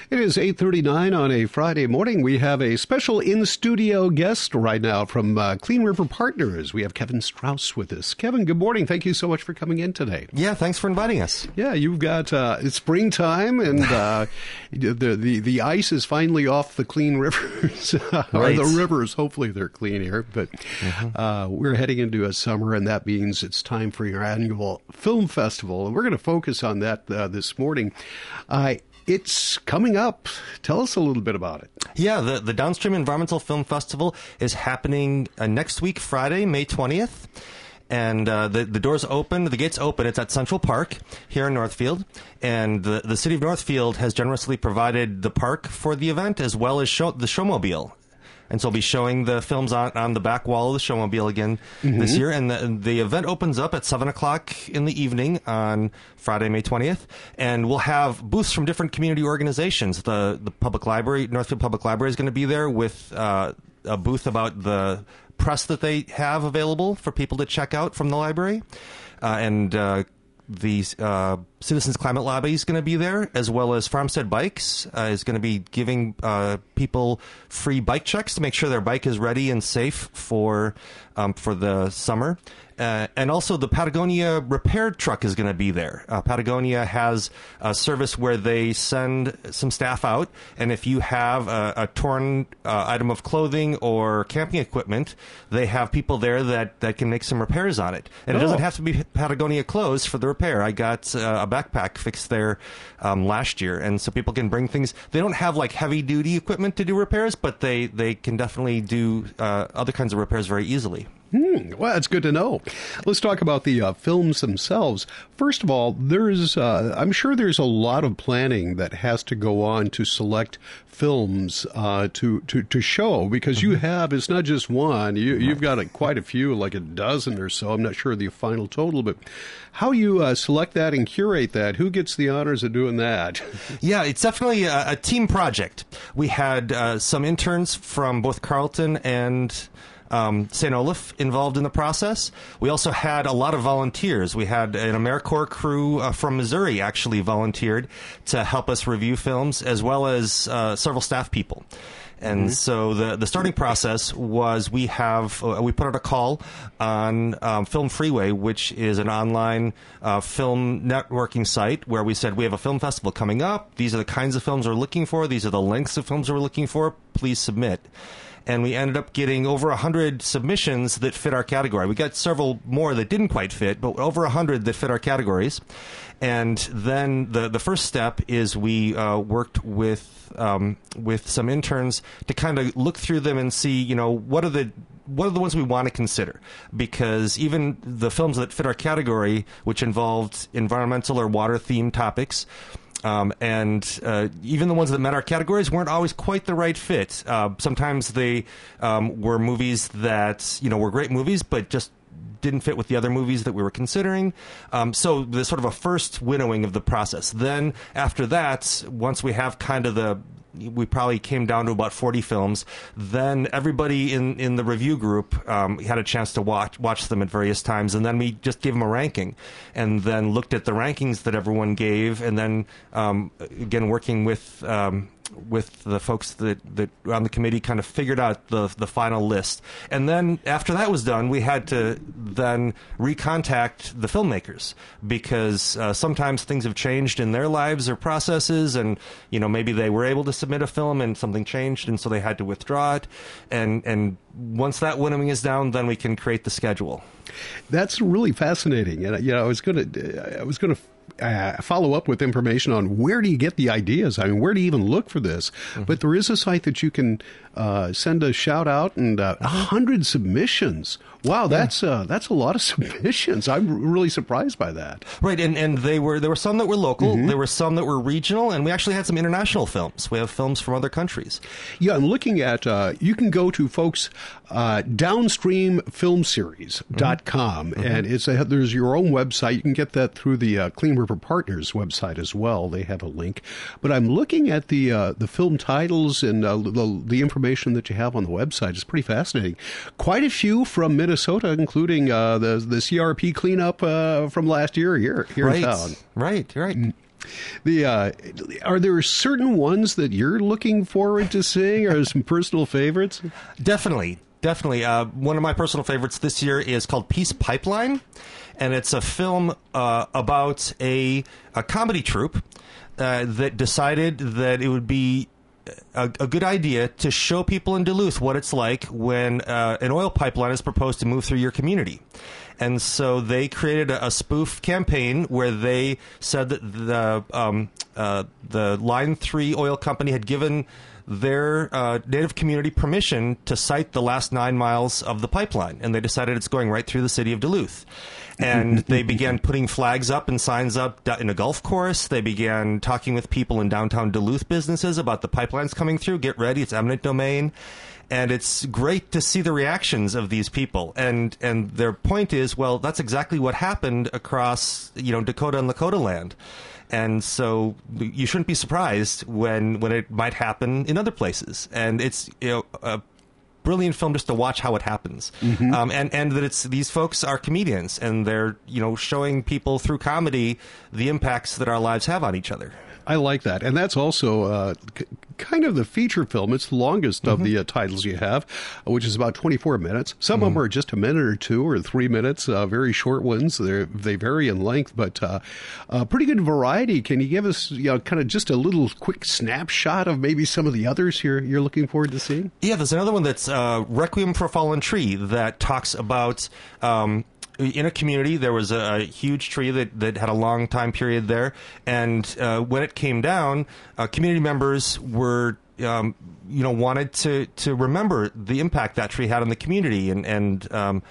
It is 8:39 on a Friday morning. We have a special in-studio guest right now from Clean River Partners. We have Kevin Strauss with us. Kevin, good morning. Thank you so much for coming in today. Yeah, thanks for inviting us. Yeah, you've got it's springtime, and the ice is finally off the Clean Rivers. Right. Or the rivers. Hopefully they're clean here. But we're heading into a summer, and that means it's time for your annual film festival. And we're going to focus on that this morning. It's coming up. Tell us a little bit about it. Yeah, the Downstream Environmental Film Festival is happening next week, Friday, May 20th. And the doors open, the gates open. It's at Central Park here in Northfield. And the city of Northfield has generously provided the park for the event as well as the Showmobile. And so we'll be showing the films on the back wall of the Showmobile again this year. And the event opens up at 7 o'clock in the evening on Friday, May 20th. And we'll have booths from different community organizations. The Public Library, Northfield Public Library is going to be there with a booth about the press that they have available for people to check out from the library. The Citizens Climate Lobby is going to be there, as well as Farmstead Bikes is going to be giving people free bike checks to make sure their bike is ready and safe for the summer. And also the Patagonia repair truck is going to be there. Patagonia has a service where they send some staff out, and if you have a torn item of clothing or camping equipment, they have people there that can make some repairs on it. And it doesn't have to be Patagonia clothes for the repair. I got a backpack fixed there last year, and so people can bring things. They don't have like heavy-duty equipment to do repairs, but they can definitely do other kinds of repairs very easily. Well, that's good to know. Let's talk about the films themselves. First of all, I'm sure there's a lot of planning that has to go on to select films to show, because you have, it's not just one, you've got quite a few, like a dozen or so. I'm not sure the final total, but how you select that and curate that, who gets the honors of doing that? Yeah, it's definitely a team project. We had some interns from both Carleton and St. Olaf involved in the process. We also had a lot of volunteers. We had an AmeriCorps crew from Missouri actually volunteered to help us review films, as well as several staff people. And so the starting process was we put out a call on Film Freeway, which is an online film networking site, where we said we have a film festival coming up. These are the kinds of films we're looking for. These are the lengths of films we're looking for. Please submit. And we ended up getting over 100 submissions that fit our category. We got several more that didn't quite fit, but over 100 that fit our categories. And then the first step is we worked with some interns to kind of look through them and see, what are the ones we want to consider? Because even the films that fit our category, which involved environmental or water-themed topics, and even the ones that met our categories weren't always quite the right fit. Sometimes they were movies that, were great movies, but just didn't fit with the other movies that we were considering. So there's sort of a first winnowing of the process. Then after that, once we have kind of we probably came down to about 40 films. Then everybody in the review group had a chance to watch them at various times, and then we just gave them a ranking, and then looked at the rankings that everyone gave, and then again working with the folks that on the committee kind of figured out the final list. And then after that was done, we had to then recontact the filmmakers, because sometimes things have changed in their lives or processes, and maybe they were able to submit a film and something changed, and so they had to withdraw it. And once that winnowing is down, then we can create the schedule. That's really fascinating. And I was going to follow up with information on where do you get the ideas? I mean, where do you even look for this? But there is a site that you can send a shout out, and 100 submissions. Wow, that's a lot of submissions. I'm really surprised by that. Right, and there were some that were local, there were some that were regional, and we actually had some international films. We have films from other countries. Yeah, I'm looking at, you can go to folks, downstreamfilmseries.com, and there's your own website. You can get that through the Clean River Partners website as well. They have a link. But I'm looking at the film titles and the information that you have on the website. It's pretty fascinating. Quite a few from Minnesota, including the CRP cleanup from last year here in town. Right. Are there certain ones that you're looking forward to seeing, or some personal favorites? Definitely. One of my personal favorites this year is called Peace Pipeline, and it's a film about a comedy troupe that decided that it would be a good idea to show people in Duluth what it's like when an oil pipeline is proposed to move through your community. And so they created a spoof campaign where they said that the Line 3 oil company had given their native community permission to site the last 9 miles of the pipeline, and they decided it's going right through the city of Duluth. And they began putting flags up and signs up in a golf course. They began talking with people in downtown Duluth businesses about the pipelines coming through. Get ready, it's eminent domain. And it's great to see the reactions of these people. And their point is, well, that's exactly what happened across, Dakota and Lakota land. And so you shouldn't be surprised when it might happen in other places. And it's a brilliant film just to watch how it happens. And that these folks are comedians, and they're showing people through comedy the impacts that our lives have on each other. I like that. And that's also kind of the feature film. It's the longest of the titles you have, which is about 24 minutes. Some of them are just a minute or 2 or 3 minutes, very short ones. They vary in length, but pretty good variety. Can you give us kind of just a little quick snapshot of maybe some of the others you're looking forward to seeing? Yeah, there's another one that's Requiem for a Fallen Tree that talks about... in a community, there was a huge tree that had a long time period there, and when it came down, community members were, wanted to remember the impact that tree had on the community, and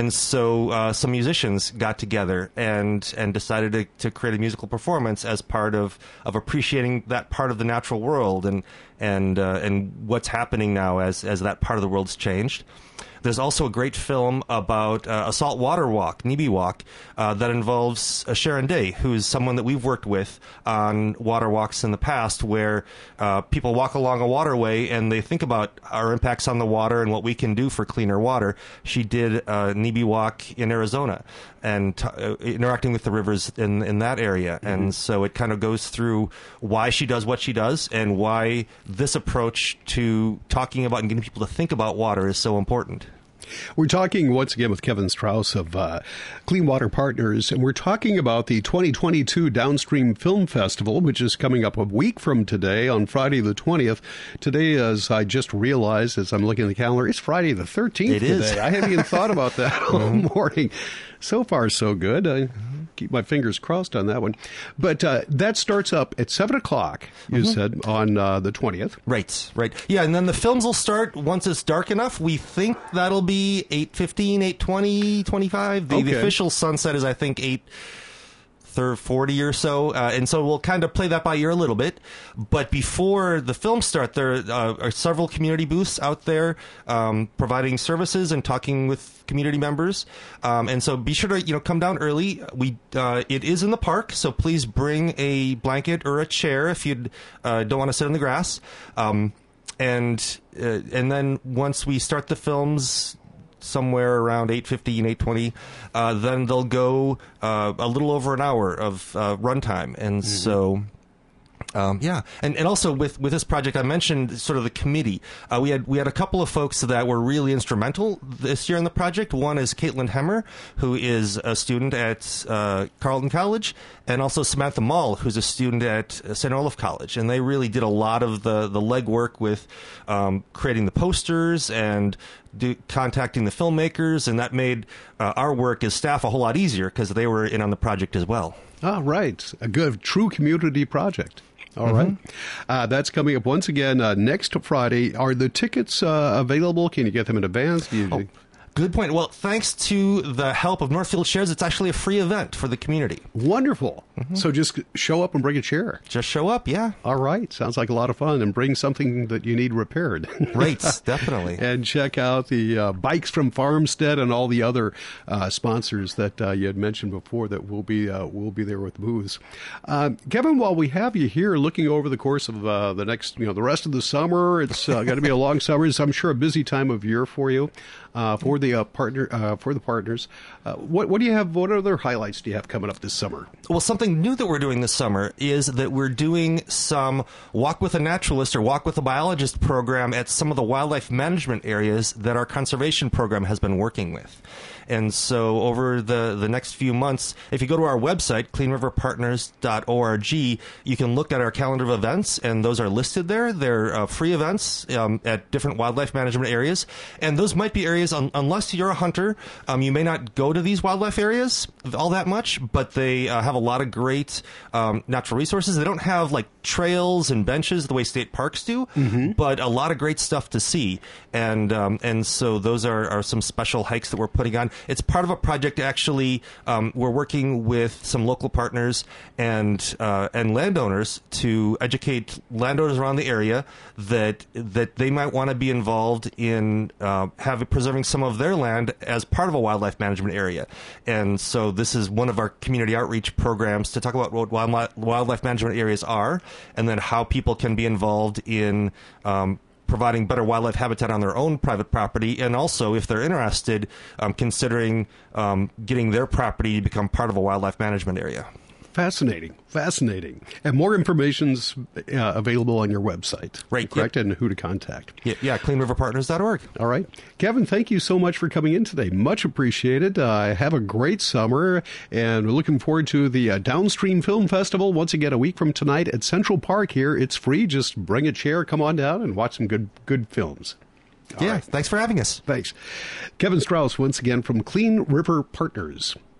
so some musicians got together and decided to create a musical performance as part of appreciating that part of the natural world and what's happening now as that part of the world's changed. There's also a great film about a saltwater walk, Nibi Walk, that involves Sharon Day, who's someone that we've worked with on water walks in the past, where people walk along a waterway and they think about our impacts on the water and what we can do for cleaner water. She did a Nibi Walk in Arizona and interacting with the rivers in that area. And so it kind of goes through why she does what she does and why this approach to talking about and getting people to think about water is so important. We're talking once again with Kevin Strauss of Clean Water Partners, and we're talking about the 2022 Downstream Film Festival, which is coming up a week from today on Friday the 20th. Today, as I just realized as I'm looking at the calendar, it's Friday the 13th it today. Is. I haven't even thought about that all morning. So far, so good. I keep my fingers crossed on that one. But that starts up at 7 o'clock, you said, on the 20th. Right. Yeah, and then the films will start once it's dark enough. We think that'll be 8:15, 8:20, 25. The official sunset is, I think, 8:40 or so, and so we'll kind of play that by ear a little bit. But before the films start, there are several community booths out there providing services and talking with community members. And so be sure to come down early. It is in the park, so please bring a blanket or a chair if you don't want to sit on the grass. And then once we start the films, somewhere around 8:15, 8:20, then they'll go a little over an hour of runtime. And so... and also with this project, I mentioned sort of the committee. We had a couple of folks that were really instrumental this year in the project. One is Caitlin Hemmer, who is a student at Carleton College, and also Samantha Mall, who's a student at St. Olaf College. And they really did a lot of the legwork with creating the posters and contacting the filmmakers, and that made our work as staff a whole lot easier because they were in on the project as well. Ah, right. A good, true community project. All right. That's coming up once again next Friday. Are the tickets available? Can you get them in advance? Good point. Well, thanks to the help of Northfield Shares, it's actually a free event for the community. Wonderful. So just show up and bring a chair. Just show up, yeah. All right. Sounds like a lot of fun. And bring something that you need repaired. Right, definitely. And check out the Bikes from Farmstead and all the other sponsors that you had mentioned before that will be there with booths. Kevin, while we have you here looking over the course of the next, the rest of the summer, it's going to be a long summer. It's, I'm sure, a busy time of year for you. For the the partners. What do you have? What other highlights do you have coming up this summer? Well, something new that we're doing this summer is that we're doing some Walk with a Naturalist or Walk with a Biologist program at some of the wildlife management areas that our conservation program has been working with. And so over the next few months, if you go to our website, cleanriverpartners.org, you can look at our calendar of events, and those are listed there. They're free events at different wildlife management areas. And those might be areas, unless you're a hunter, you may not go to these wildlife areas all that much, but they have a lot of great natural resources. They don't have like trails and benches the way state parks do, but a lot of great stuff to see. And so those are some special hikes that we're putting on. It's part of a project, actually. We're working with some local partners and landowners to educate landowners around the area that they might want to be involved in preserving some of their land as part of a wildlife management area. And so this is one of our community outreach programs to talk about what wildlife management areas are, and then how people can be involved in providing better wildlife habitat on their own private property, and also, if they're interested, considering getting their property to become part of a wildlife management area. Fascinating. And more information's available on your website. Right. Correct? Yep. And who to contact. Yeah, cleanriverpartners.org. All right. Kevin, thank you so much for coming in today. Much appreciated. Have a great summer, and we're looking forward to the Downstream Film Festival once again a week from tonight at Central Park here. It's free. Just bring a chair, come on down, and watch some good films. All right. Thanks for having us. Thanks. Kevin Strauss, once again, from Clean River Partners.